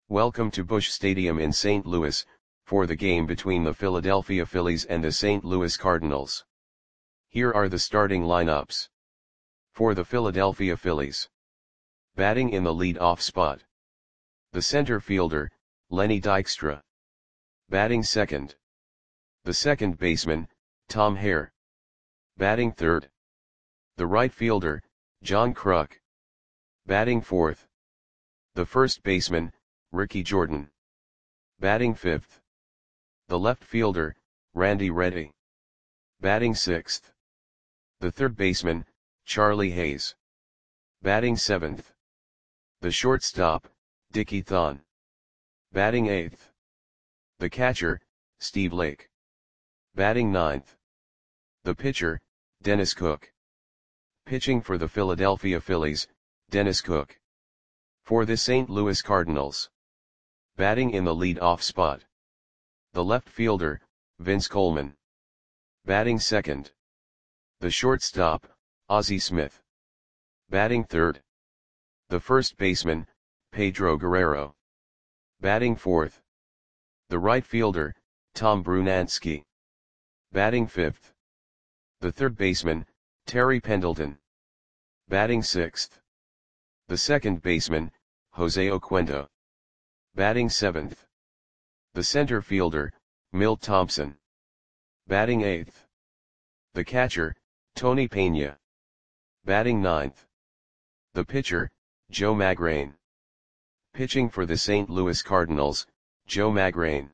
Welcome to Busch Stadium in St. Louis, for the game between the Philadelphia Phillies and the St. Louis Cardinals. Here are the starting lineups. For the Philadelphia Phillies. Batting in the lead-off spot. The center fielder, Lenny Dykstra. Batting second. The second baseman, Tom Hare. Batting third. The right fielder, John Kruk. Batting fourth. The first baseman, Ricky Jordan. Batting fifth. The left fielder, Randy Reddy. Batting sixth. The third baseman, Charlie Hayes. Batting seventh. The shortstop, Dickie Thon. Batting eighth. The catcher, Steve Lake. Batting ninth. The pitcher, Dennis Cook. Pitching for the Philadelphia Phillies, Dennis Cook. For the St. Louis Cardinals. Batting in the lead-off spot. The left fielder, Vince Coleman. Batting second. The shortstop, Ozzie Smith. Batting third. The first baseman, Pedro Guerrero. Batting fourth. The right fielder, Tom Brunansky. Batting fifth. The third baseman, Terry Pendleton. Batting sixth. The second baseman, Jose Oquendo. Batting seventh. The center fielder, Milt Thompson. Batting eighth. The catcher, Tony Pena. Batting ninth. The pitcher, Joe Magrane. Pitching for the St. Louis Cardinals, Joe Magrane.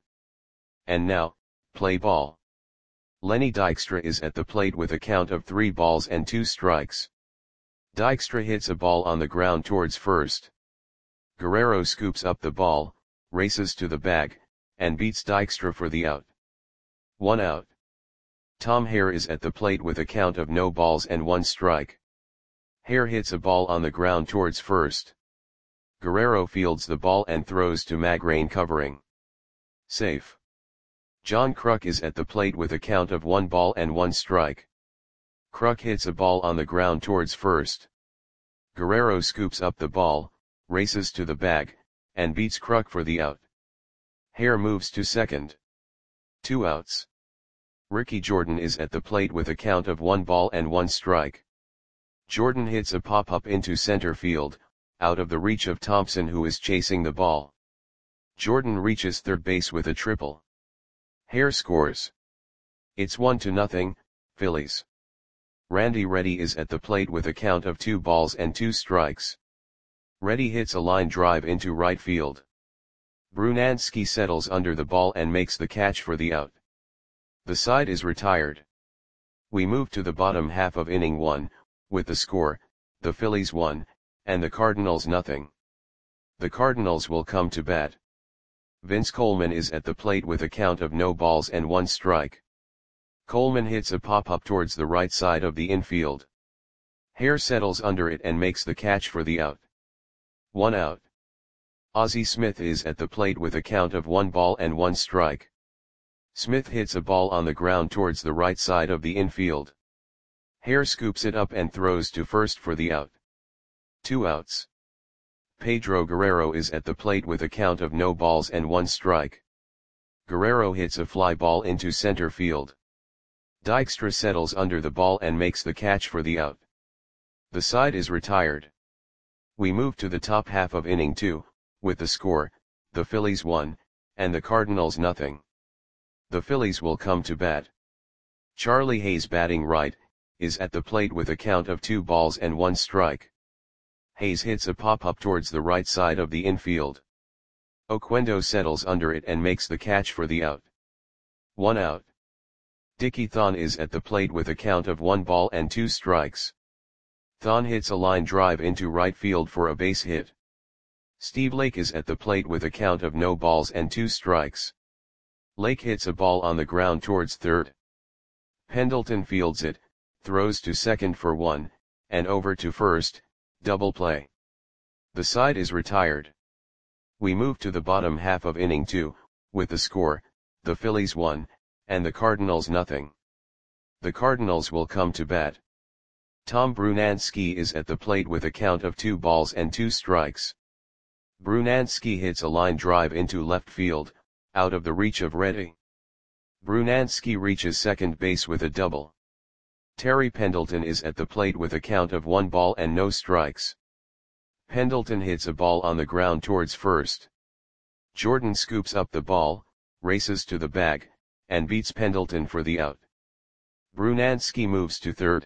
And now, play ball. Lenny Dykstra is at the plate with a count of 3 balls and 2 strikes. Dykstra hits a ball on the ground towards first. Guerrero scoops up the ball, races to the bag, and beats Dykstra for the out. 1 out. Tom Hare is at the plate with a count of no balls and 1 strike. Hare hits a ball on the ground towards first. Guerrero fields the ball and throws to Magrane covering. Safe. John Kruk is at the plate with a count of 1 ball and 1 strike. Kruk hits a ball on the ground towards first. Guerrero scoops up the ball, races to the bag, and beats Kruk for the out. Hare moves to second. 2 outs. Ricky Jordan is at the plate with a count of 1 ball and 1 strike. Jordan hits a pop-up into center field, out of the reach of Thompson, who is chasing the ball. Jordan reaches third base with a triple. Hare scores. It's 1-0, Phillies. Randy Reddy is at the plate with a count of 2 balls and 2 strikes. Reddy hits a line drive into right field. Brunansky settles under the ball and makes the catch for the out. The side is retired. We move to the bottom half of inning 1, with the score, the Phillies 1, and the Cardinals 0. The Cardinals will come to bat. Vince Coleman is at the plate with a count of no balls and 1 strike. Coleman hits a pop-up towards the right side of the infield. Hare settles under it and makes the catch for the out. 1 out. Ozzie Smith is at the plate with a count of 1 ball and 1 strike. Smith hits a ball on the ground towards the right side of the infield. Hare scoops it up and throws to first for the out. 2 outs. Pedro Guerrero is at the plate with a count of no balls and 1 strike. Guerrero hits a fly ball into center field. Dykstra settles under the ball and makes the catch for the out. The side is retired. We move to the top half of inning 2, with the score, the Phillies 1, and the Cardinals 0. The Phillies will come to bat. Charlie Hayes, batting right, is at the plate with a count of 2 balls and 1 strike. Hayes hits a pop-up towards the right side of the infield. Oquendo settles under it and makes the catch for the out. 1 out. Dickie Thon is at the plate with a count of 1 ball and 2 strikes. Thon hits a line drive into right field for a base hit. Steve Lake is at the plate with a count of no balls and 2 strikes. Lake hits a ball on the ground towards third. Pendleton fields it, throws to second for 1, and over to first, double play. The side is retired. We move to the bottom half of inning 2, with the score, the Phillies 1, and the Cardinals 0. The Cardinals will come to bat. Tom Brunansky is at the plate with a count of 2 balls and 2 strikes. Brunansky hits a line drive into left field, out of the reach of Reddy. Brunansky reaches second base with a double. Terry Pendleton is at the plate with a count of 1 ball and no strikes. Pendleton hits a ball on the ground towards first. Jordan scoops up the ball, races to the bag, and beats Pendleton for the out. Brunansky moves to third.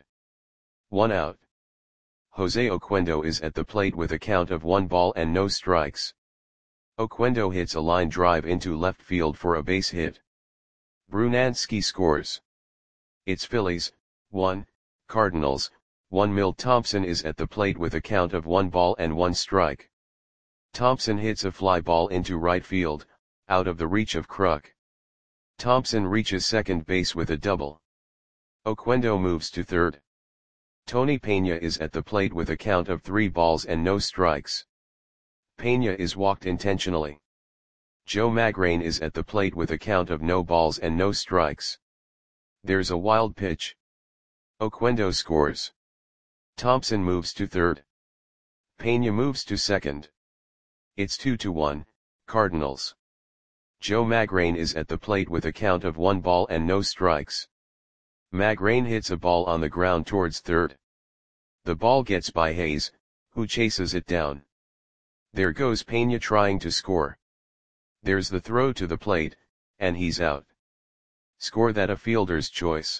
1 out. Jose Oquendo is at the plate with a count of 1 ball and no strikes. Oquendo hits a line drive into left field for a base hit. Brunansky scores. It's Phillies, 1, Cardinals, 1. Milt Thompson is at the plate with a count of 1 ball and 1 strike. Thompson hits a fly ball into right field, out of the reach of Kruk. Thompson reaches second base with a double. Oquendo moves to third. Tony Pena is at the plate with a count of 3 balls and no strikes. Pena is walked intentionally. Joe Magrane is at the plate with a count of no balls and no strikes. There's a wild pitch. Oquendo scores. Thompson moves to third. Pena moves to second. It's 2-1, Cardinals. Joe Magrane is at the plate with a count of 1 ball and no strikes. Magrane hits a ball on the ground towards third. The ball gets by Hayes, who chases it down. There goes Pena trying to score. There's the throw to the plate, and he's out. Score that a fielder's choice.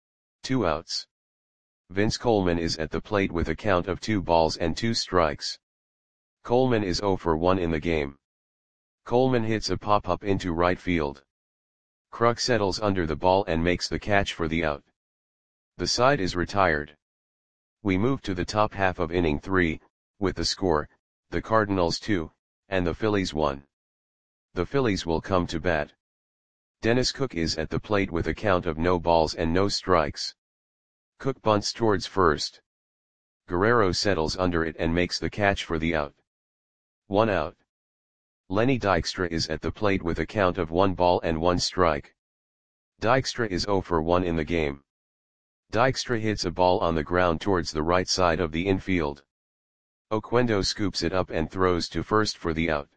2 outs. Vince Coleman is at the plate with a count of 2 balls and 2 strikes. Coleman is 0 for 1 in the game. Coleman hits a pop-up into right field. Kruk settles under the ball and makes the catch for the out. The side is retired. We move to the top half of inning 3, with the score, the Cardinals 2, and the Phillies 1. The Phillies will come to bat. Dennis Cook is at the plate with a count of no balls and no strikes. Cook bunts towards first. Guerrero settles under it and makes the catch for the out. 1 out. Lenny Dykstra is at the plate with a count of 1 ball and 1 strike. Dykstra is 0 for 1 in the game. Dykstra hits a ball on the ground towards the right side of the infield. Oquendo scoops it up and throws to first for the out.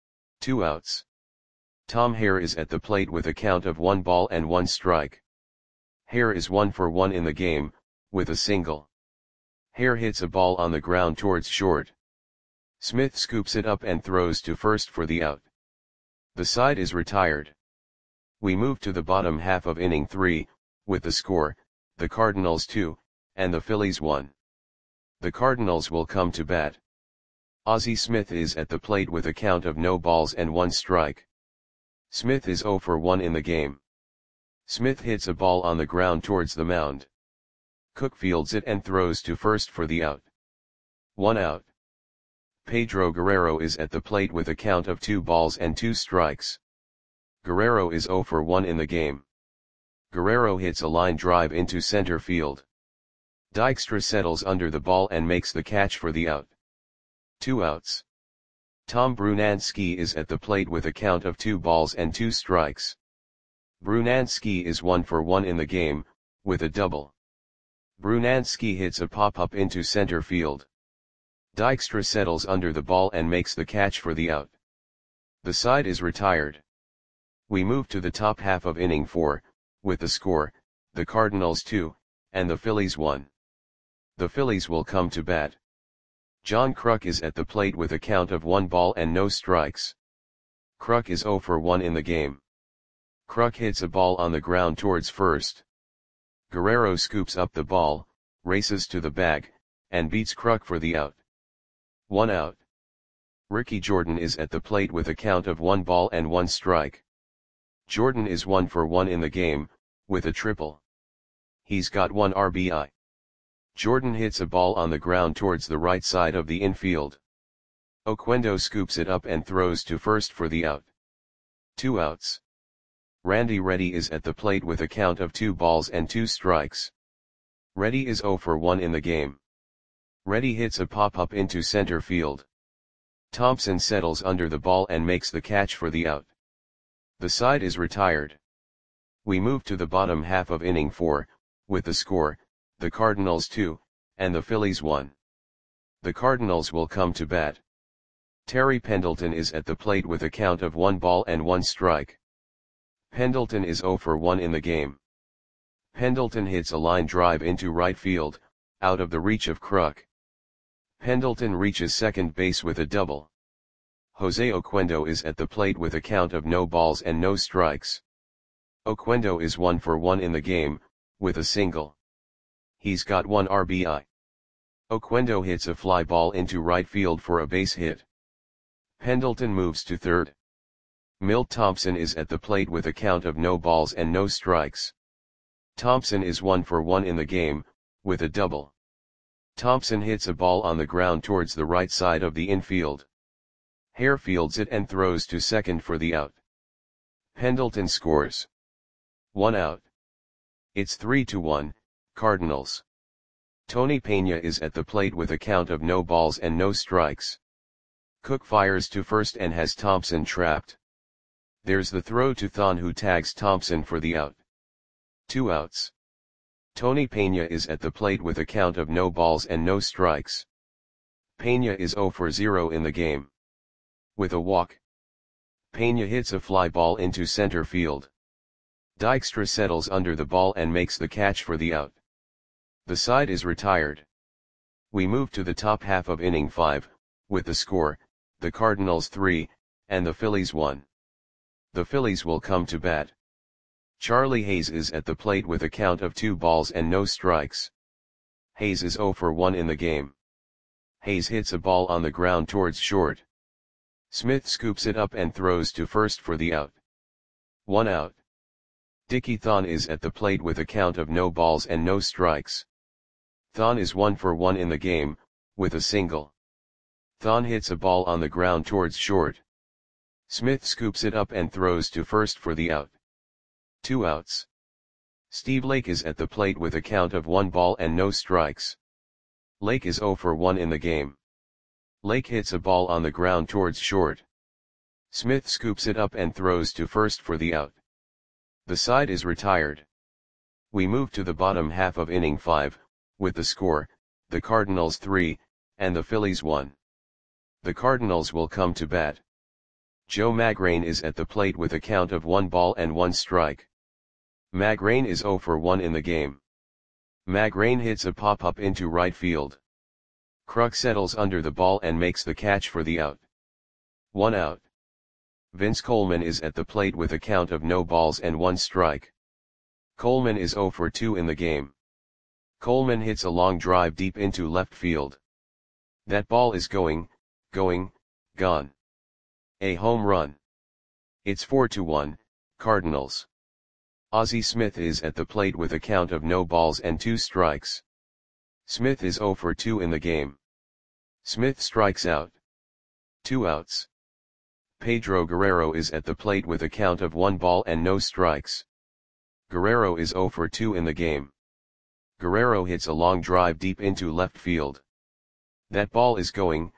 2 outs. Tom Hare is at the plate with a count of 1 ball and 1 strike. Hare is 1 for 1 in the game, with a single. Hare hits a ball on the ground towards short. Smith scoops it up and throws to first for the out. The side is retired. We move to the bottom half of inning 3, with the score, the Cardinals 2, and the Phillies 1. The Cardinals will come to bat. Ozzie Smith is at the plate with a count of no balls and 1 strike. Smith is 0 for 1 in the game. Smith hits a ball on the ground towards the mound. Cook fields it and throws to first for the out. 1 out. Pedro Guerrero is at the plate with a count of 2 balls and 2 strikes. Guerrero is 0 for 1 in the game. Guerrero hits a line drive into center field. Dykstra settles under the ball and makes the catch for the out. 2 outs. Tom Brunansky is at the plate with a count of 2 balls and 2 strikes. Brunansky is 1 for 1 in the game, with a double. Brunansky hits a pop-up into center field. Dykstra settles under the ball and makes the catch for the out. The side is retired. We move to the top half of inning 4, with the score, the Cardinals 2, and the Phillies 1. The Phillies will come to bat. John Kruk is at the plate with a count of 1 ball and no strikes. Kruk is 0 for 1 in the game. Kruk hits a ball on the ground towards first. Guerrero scoops up the ball, races to the bag, and beats Kruk for the out. 1 out. Ricky Jordan is at the plate with a count of 1 ball and 1 strike. Jordan is 1 for 1 in the game, with a triple. He's got 1 RBI. Jordan hits a ball on the ground towards the right side of the infield. Oquendo scoops it up and throws to first for the out. 2 outs. Randy Reddy is at the plate with a count of 2 balls and 2 strikes. Reddy is 0 for 1 in the game. Reddy hits a pop-up into center field. Thompson settles under the ball and makes the catch for the out. The side is retired. We move to the bottom half of inning 4, with the score, the Cardinals 2, and the Phillies 1. The Cardinals will come to bat. Terry Pendleton is at the plate with a count of 1 ball and 1 strike. Pendleton is 0 for 1 in the game. Pendleton hits a line drive into right field, out of the reach of Kruk. Pendleton reaches second base with a double. Jose Oquendo is at the plate with a count of no balls and no strikes. Oquendo is 1 for 1 in the game, with a single. He's got 1 RBI. Oquendo hits a fly ball into right field for a base hit. Pendleton moves to third. Milt Thompson is at the plate with a count of no balls and no strikes. Thompson is 1 for 1 in the game, with a double. Thompson hits a ball on the ground towards the right side of the infield. Hare fields it and throws to second for the out. Pendleton scores. 1 out. It's 3-1, Cardinals. Tony Peña is at the plate with a count of no balls and no strikes. Cook fires to first and has Thompson trapped. There's the throw to Thon, who tags Thompson for the out. 2 outs. Tony Peña is at the plate with a count of no balls and no strikes. Peña is 0 for 0 in the game. With a walk, Peña hits a fly ball into center field. Dykstra settles under the ball and makes the catch for the out. The side is retired. We move to the top half of inning 5, with the score, the Cardinals 3, and the Phillies 1. The Phillies will come to bat. Charlie Hayes is at the plate with a count of 2 balls and no strikes. Hayes is 0 for 1 in the game. Hayes hits a ball on the ground towards short. Smith scoops it up and throws to first for the out. 1 out. Dickie Thon is at the plate with a count of no balls and no strikes. Thon is 1 for 1 in the game, with a single. Thon hits a ball on the ground towards short. Smith scoops it up and throws to first for the out. 2 outs. Steve Lake is at the plate with a count of 1 ball and no strikes. Lake is 0 for 1 in the game. Lake hits a ball on the ground towards short. Smith scoops it up and throws to first for the out. The side is retired. We move to the bottom half of inning 5, with the score, the Cardinals 3, and the Phillies 1. The Cardinals will come to bat. Joe Magrane is at the plate with a count of 1 ball and 1 strike. Magrane is 0 for 1 in the game. Magrane hits a pop-up into right field. Kruk settles under the ball and makes the catch for the out. 1 out. Vince Coleman is at the plate with a count of no balls and 1 strike. Coleman is 0 for 2 in the game. Coleman hits a long drive deep into left field. That ball is gone. A home run. It's 4-1, Cardinals. Ozzie Smith is at the plate with a count of no balls and 2 strikes. Smith is 0 for 2 in the game. Smith strikes out. 2 outs. Pedro Guerrero is at the plate with a count of 1 ball and no strikes. Guerrero is 0 for 2 in the game. Guerrero hits a long drive deep into left field. That ball is gone.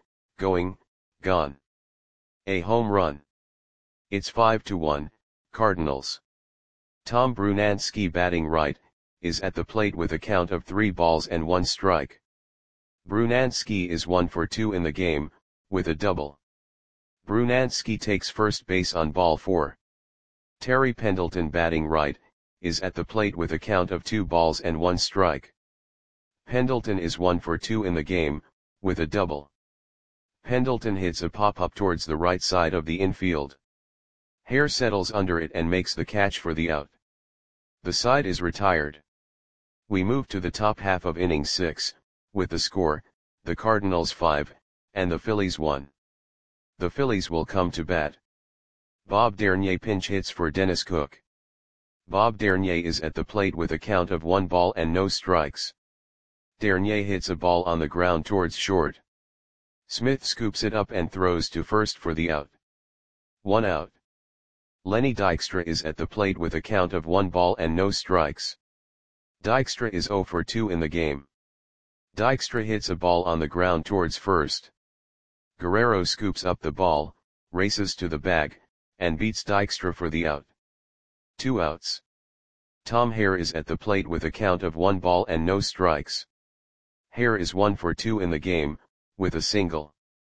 A home run. It's 5-1, Cardinals. Tom Brunansky, batting right, is at the plate with a count of 3 balls and 1 strike. Brunansky is 1 for 2 in the game, with a double. Brunansky takes first base on ball 4. Terry Pendleton, batting right, is at the plate with a count of 2 balls and 1 strike. Pendleton is 1 for 2 in the game, with a double. Pendleton hits a pop-up towards the right side of the infield. Hare settles under it and makes the catch for the out. The side is retired. We move to the top half of inning 6, with the score, the Cardinals 5, and the Phillies 1. The Phillies will come to bat. Bob Dernier pinch hits for Dennis Cook. Bob Dernier is at the plate with a count of 1 ball and no strikes. Dernier hits a ball on the ground towards short. Smith scoops it up and throws to first for the out. 1 out. Lenny Dykstra is at the plate with a count of 1 ball and no strikes. Dykstra is 0 for 2 in the game. Dykstra hits a ball on the ground towards first. Guerrero scoops up the ball, races to the bag, and beats Dykstra for the out. 2 outs. Tom Hare is at the plate with a count of 1 ball and no strikes. Hare is 1 for 2 in the game, with a single.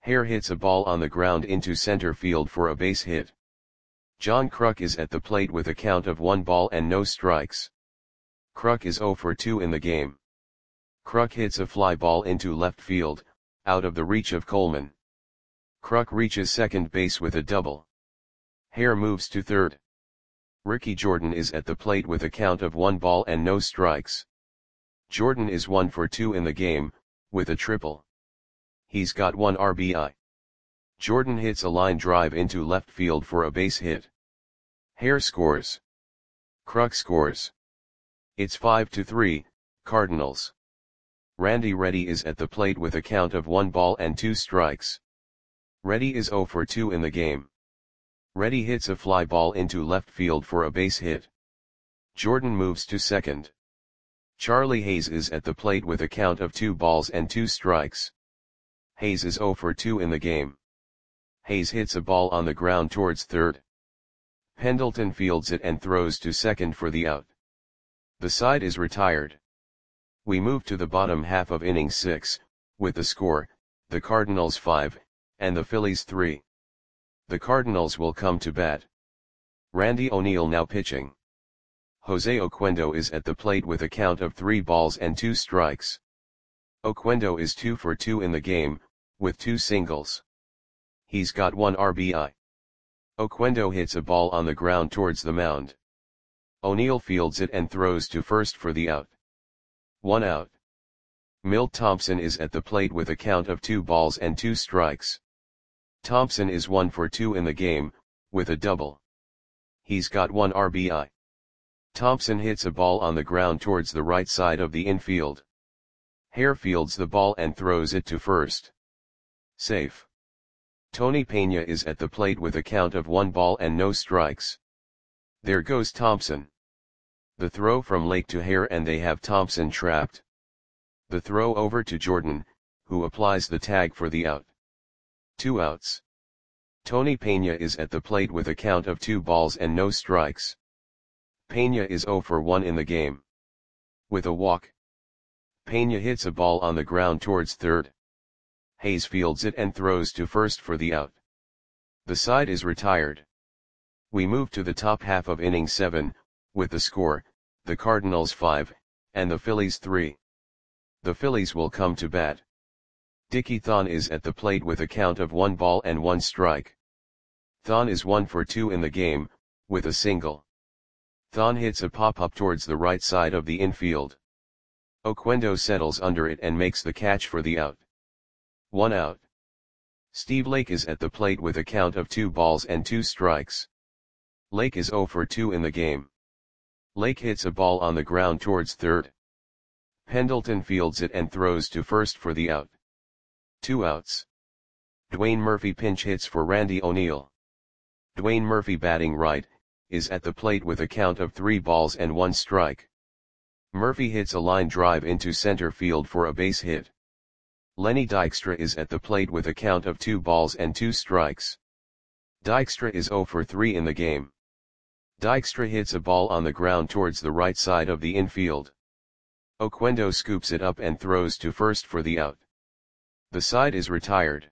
Hare hits a ball on the ground into center field for a base hit. John Kruk is at the plate with a count of 1 ball and no strikes. Kruk is 0 for 2 in the game. Kruk hits a fly ball into left field, out of the reach of Coleman. Kruk reaches second base with a double. Hare moves to third. Ricky Jordan is at the plate with a count of 1 ball and no strikes. Jordan is 1 for 2 in the game, with a triple. He's got 1 RBI. Jordan hits a line drive into left field for a base hit. Hare scores. Kruk scores. It's 5-3, Cardinals. Randy Reddy is at the plate with a count of 1 ball and 2 strikes. Reddy is 0 for 2 in the game. Reddy hits a fly ball into left field for a base hit. Jordan moves to second. Charlie Hayes is at the plate with a count of 2 balls and 2 strikes. Hayes is 0 for 2 in the game. Hayes hits a ball on the ground towards third. Pendleton fields it and throws to second for the out. The side is retired. We move to the bottom half of inning 6, with the score, the Cardinals 5, and the Phillies 3. The Cardinals will come to bat. Randy O'Neal now pitching. Jose Oquendo is at the plate with a count of 3 balls and 2 strikes. Oquendo is 2 for 2 in the game, with 2 singles. He's got 1 RBI. Oquendo hits a ball on the ground towards the mound. O'Neal fields it and throws to first for the out. 1 out. Milt Thompson is at the plate with a count of 2 balls and 2 strikes. Thompson is 1 for 2 in the game, with a double. He's got 1 RBI. Thompson hits a ball on the ground towards the right side of the infield. Hare fields the ball and throws it to first. Safe. Tony Pena is at the plate with a count of 1 ball and no strikes. There goes Thompson. The throw from Lake to Hare and they have Thompson trapped. The throw over to Jordan, who applies the tag for the out. 2 outs. Tony Pena is at the plate with a count of 2 balls and no strikes. Pena is 0 for 1 in the game. With a walk. Pena hits a ball on the ground towards third. Hayes fields it and throws to first for the out. The side is retired. We move to the top half of inning 7, with the score, the Cardinals 5, and the Phillies 3. The Phillies will come to bat. Dickie Thon is at the plate with a count of 1 ball and 1 strike. Thon is 1 for 2 in the game, with a single. Thon hits a pop-up towards the right side of the infield. Oquendo settles under it and makes the catch for the out. 1 out. Steve Lake is at the plate with a count of 2 balls and 2 strikes. Lake is 0 for 2 in the game. Lake hits a ball on the ground towards third. Pendleton fields it and throws to first for the out. 2 outs. Dwayne Murphy pinch hits for Randy O'Neal. Dwayne Murphy batting right, is at the plate with a count of 3 balls and 1 strike. Murphy hits a line drive into center field for a base hit. Lenny Dykstra is at the plate with a count of 2 balls and 2 strikes. Dykstra is 0 for 3 in the game. Dykstra hits a ball on the ground towards the right side of the infield. Oquendo scoops it up and throws to first for the out. The side is retired.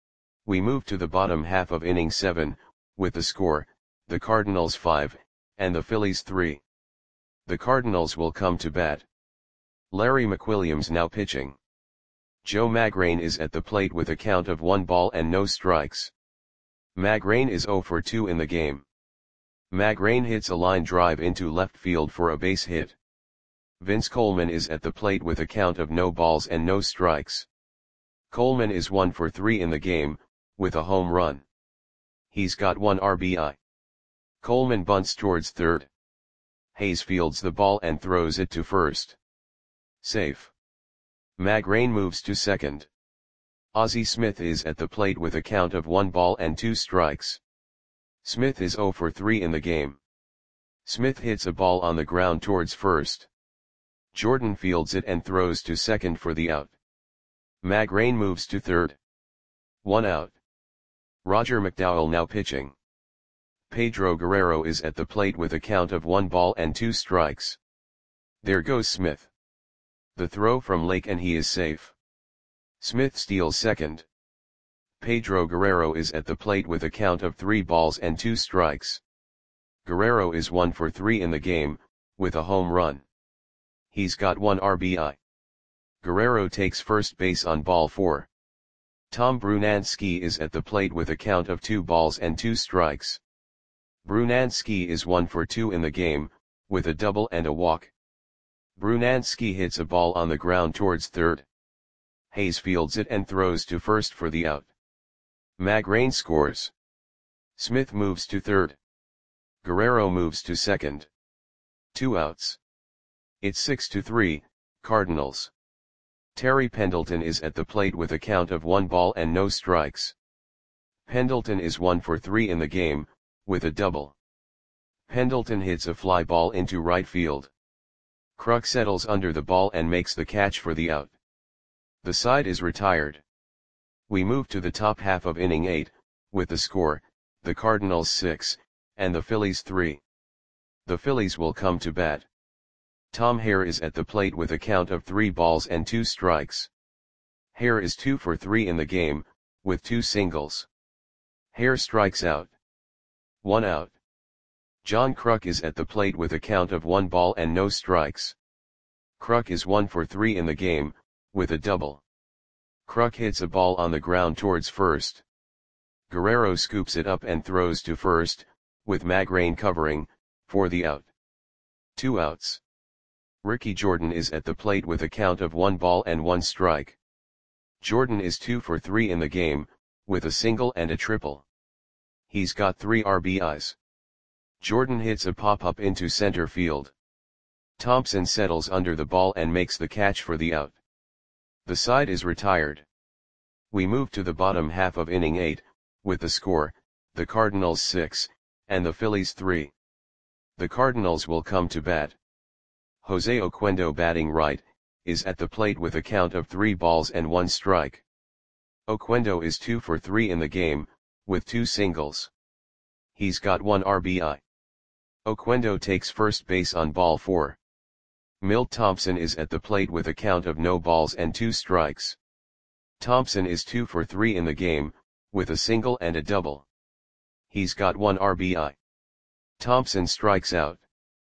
We move to the bottom half of inning 7, with the score, the Cardinals 5, and the Phillies 3. The Cardinals will come to bat. Larry McWilliams now pitching. Joe Magrane is at the plate with a count of 1 ball and no strikes. Magrane is 0 for 2 in the game. Magrane hits a line drive into left field for a base hit. Vince Coleman is at the plate with a count of no balls and no strikes. Coleman is 1 for 3 in the game, with a home run. He's got 1 RBI. Coleman bunts towards third. Hayes fields the ball and throws it to first. Safe. Magrane moves to second. Ozzie Smith is at the plate with a count of 1 ball and 2 strikes. Smith is 0 for 3 in the game. Smith hits a ball on the ground towards first. Jordan fields it and throws to second for the out. Magrane moves to third. 1 out. Roger McDowell now pitching. Pedro Guerrero is at the plate with a count of 1 ball and 2 strikes. There goes Smith. The throw from Lake and he is safe. Smith steals second. Pedro Guerrero is at the plate with a count of 3 balls and 2 strikes. Guerrero is 1 for 3 in the game, with a home run. He's got 1 RBI. Guerrero takes first base on ball 4. Tom Brunansky is at the plate with a count of 2 balls and 2 strikes. Brunansky is 1 for 2 in the game, with a double and a walk. Brunansky hits a ball on the ground towards third. Hayes fields it and throws to first for the out. Magrane scores. Smith moves to third. Guerrero moves to second. 2 outs. It's 6-3, Cardinals. Terry Pendleton is at the plate with a count of 1 ball and no strikes. Pendleton is 1 for 3 in the game, with a double. Pendleton hits a fly ball into right field. Kruk settles under the ball and makes the catch for the out. The side is retired. We move to the top half of inning 8, with the score, the Cardinals 6, and the Phillies 3. The Phillies will come to bat. Tom Hare is at the plate with a count of 3 balls and 2 strikes. Hare is 2 for 3 in the game, with 2 singles. Hare strikes out. 1 out. John Kruk is at the plate with a count of 1 ball and no strikes. Kruk is 1 for 3 in the game, with a double. Kruk hits a ball on the ground towards first. Guerrero scoops it up and throws to first, with Magrane covering, for the out. 2 outs. Ricky Jordan is at the plate with a count of 1 ball and 1 strike. Jordan is 2 for 3 in the game, with a single and a triple. He's got 3 RBIs. Jordan hits a pop-up into center field. Thompson settles under the ball and makes the catch for the out. The side is retired. We move to the bottom half of inning 8, with the score, the Cardinals 6, and the Phillies 3. The Cardinals will come to bat. Jose Oquendo, batting right, is at the plate with a count of 3 balls and 1 strike. Oquendo is 2 for 3 in the game, with 2 singles. He's got 1 RBI. Oquendo takes first base on ball 4. Milt Thompson is at the plate with a count of no balls and 2 strikes. Thompson is 2 for 3 in the game, with a single and a double. He's got 1 RBI. Thompson strikes out.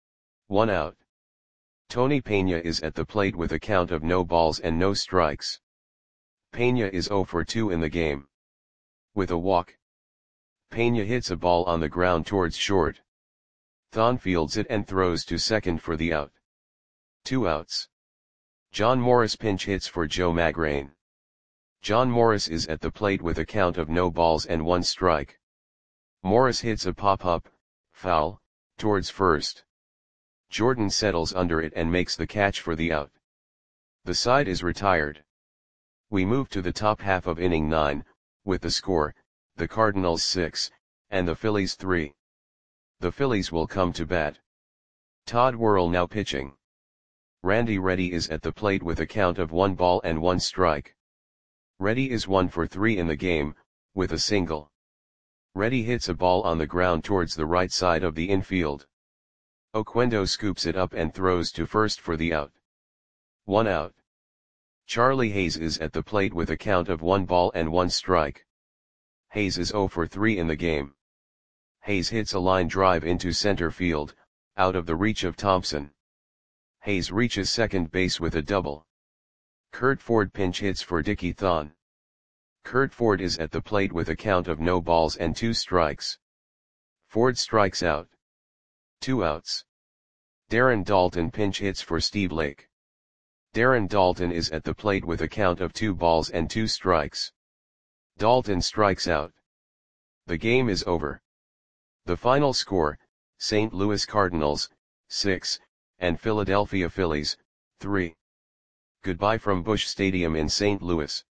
1 out. Tony Peña is at the plate with a count of no balls and no strikes. Peña is 0 for 2 in the game. With a walk. Peña hits a ball on the ground towards short. Thon fields it and throws to second for the out. 2 outs. John Morris pinch hits for Joe Magrane. John Morris is at the plate with a count of no balls and 1 strike. Morris hits a pop-up, foul, towards first. Jordan settles under it and makes the catch for the out. The side is retired. We move to the top half of inning 9, with the score, the Cardinals 6, and the Phillies 3. The Phillies will come to bat. Todd Worrell now pitching. Randy Reddy is at the plate with a count of 1 ball and 1 strike. Reddy is 1 for 3 in the game, with a single. Reddy hits a ball on the ground towards the right side of the infield. Oquendo scoops it up and throws to first for the out. 1 out. Charlie Hayes is at the plate with a count of 1 ball and 1 strike. Hayes is 0 for 3 in the game. Hayes hits a line drive into center field, out of the reach of Thompson. Hayes reaches second base with a double. Curt Ford pinch hits for Dickie Thon. Curt Ford is at the plate with a count of no balls and 2 strikes. Ford strikes out. 2 outs. Darren Daulton pinch hits for Steve Lake. Darren Daulton is at the plate with a count of 2 balls and 2 strikes. Daulton strikes out. The game is over. The final score, St. Louis Cardinals, 6, and Philadelphia Phillies, 3. Goodbye from Busch Stadium in St. Louis.